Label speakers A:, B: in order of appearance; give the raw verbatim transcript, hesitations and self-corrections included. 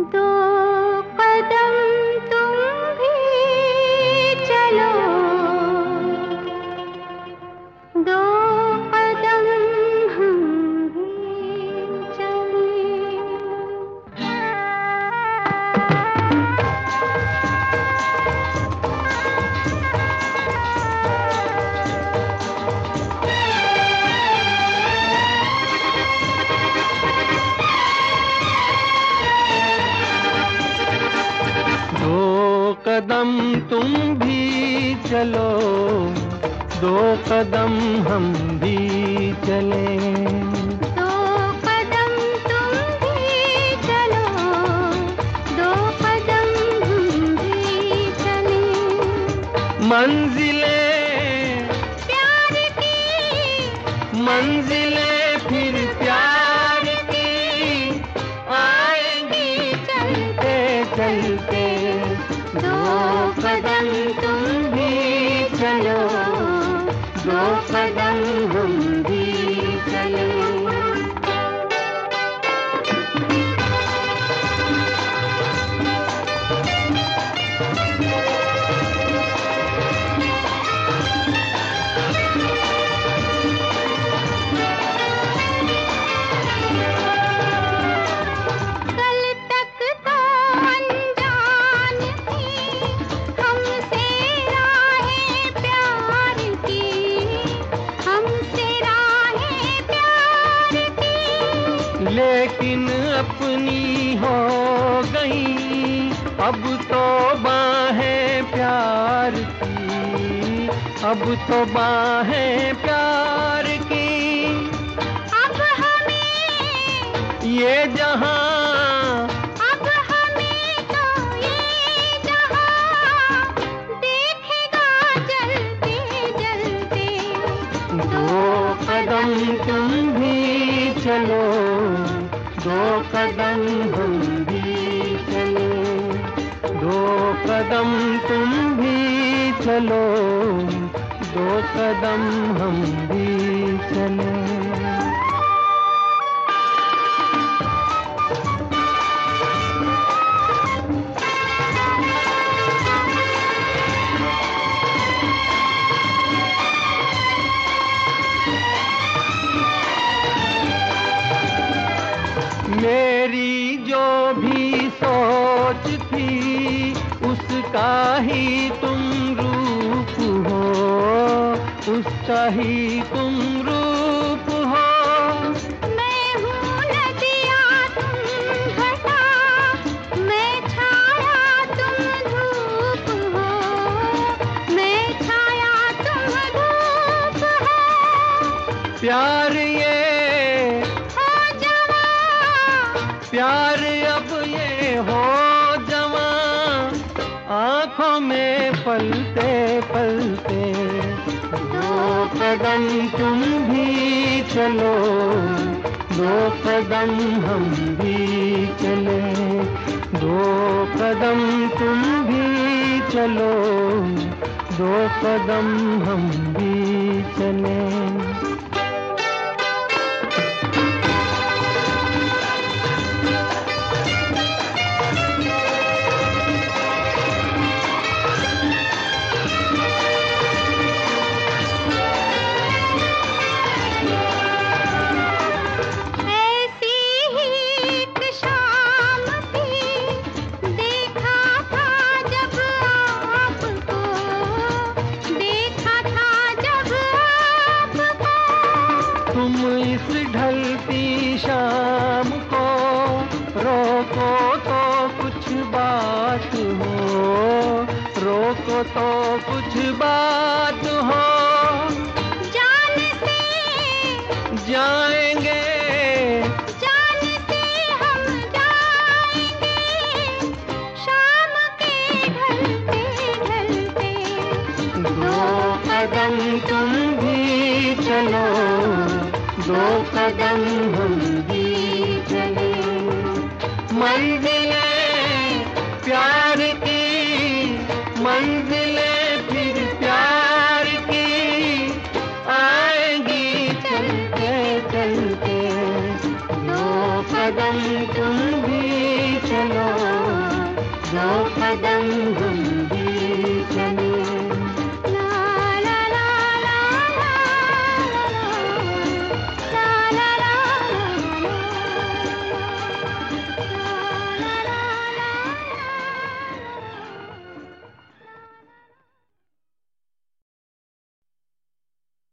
A: दो कदम तुम भी चलो, दो कदम हम भी चलें।
B: दो कदम तुम भी चलो, दो कदम हम भी चलें।
A: दो कदम तुम भी चलो, दो कदम हम भी चलें।
B: मंजिले
A: प्यार की,
B: मंजिले फिर प्यार की आएंगी चलते चलते।
A: दो कदम तुम भी चलो, दो कदम हम भी चलें।
B: लेकिन अपनी हो गई अब तो बाहें प्यार की, अब तो बाहें प्यार की।
A: अब हमें
B: ये जहां,
A: अब हमें तो ये जहां देखेगा जलते जलते।
B: दो कदम तुम भी चलो, दो कदम हम भी चलें। दो कदम तुम भी चलो, दो कदम हम भी चलें। मेरी जो भी सोच थी उसका ही तुम रूप हो, उसका ही तुम रूप हो।
A: मैं हूँ नदिया तुम घटा, मैं छाया तुम धूप हो, मैं छाया तुम धूप हो।
B: प्यार ये प्यार अब ये हो जवां, आँखों में पलते पलते। दो कदम तुम भी चलो, दो कदम हम भी चलें। दो कदम तुम भी चलो, दो कदम हम भी चलें। तुम इस ढलती शाम को रोको तो कुछ बात हो, रोको तो कुछ बात हो।
A: जान से
B: जाएंगे,
A: जान से हम जाएंगे, शाम के ढलते ढलते।
B: दो कदम तुम भी चलो, दो कदम हम भी चलें। मंजिले प्यार की, मंजिले फिर प्यार की आएंगी चलते चलते। दो कदम तुम भी चलो, दो कदम हम भी चले।